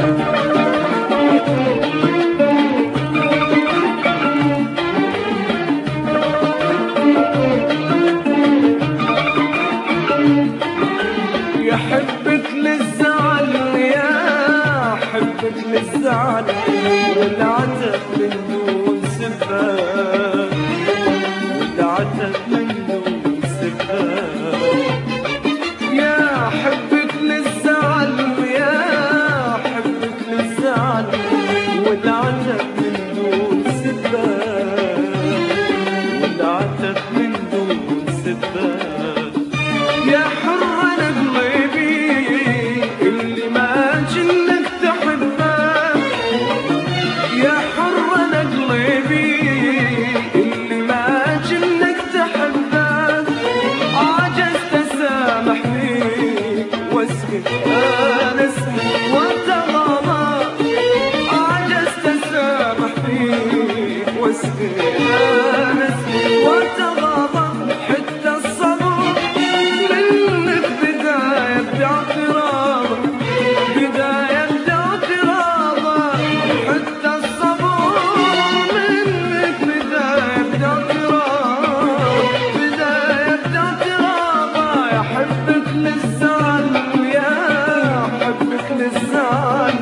للزعل والعتب من دون سباب، والعتب من دون سباب. يا حبك للزعل ويا حبك للزعل والعتب من دون سباب، والعتب من دون سباب. يا حرة قلبي اللي ما جنك تحبه، يا حرة قلبي اللي ما جنك تحبه. عجزت اسامح فيك واسكت انا اسكت واتغاضى، عجزت اسامح فيك واسكت انا اسكت واتغاضى. حتى الصبر منك بداية باعتراض، بداية باعتراض. حتى الصبر منك بداية باعتراض، بداية باعتراض. يا حبك للزعل يا حبك للزعل.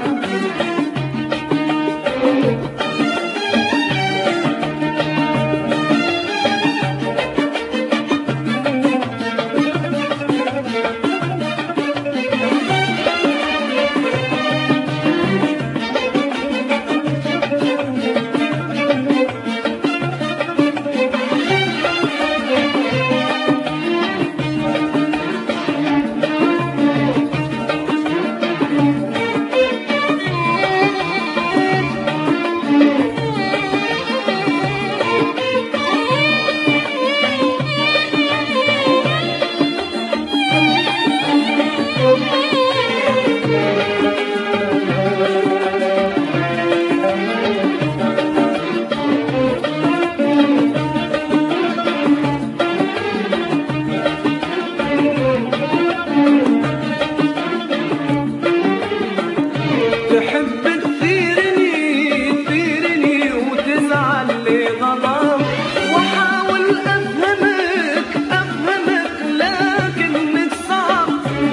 تحب تثيرني تثيرني وتزعل لي غضب، واحاول افهمك افهمك لكنك صعب.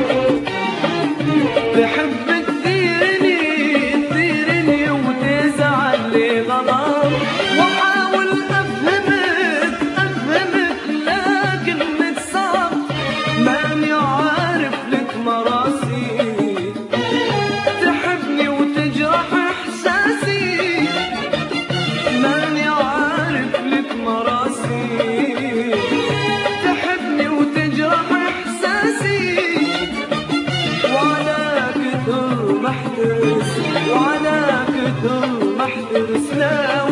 تحب تثيرني تثيرني وتزعل لي غضب، واحاول افهمك افهمك لكنك صعب. ماني عارف لك مراسي، تحبني وتجرح احساسي. ماني عارف لك مراسي، تحبني وتجرح احساسي. وعلى كثر ما احترس وعلى كثر ما احترس لا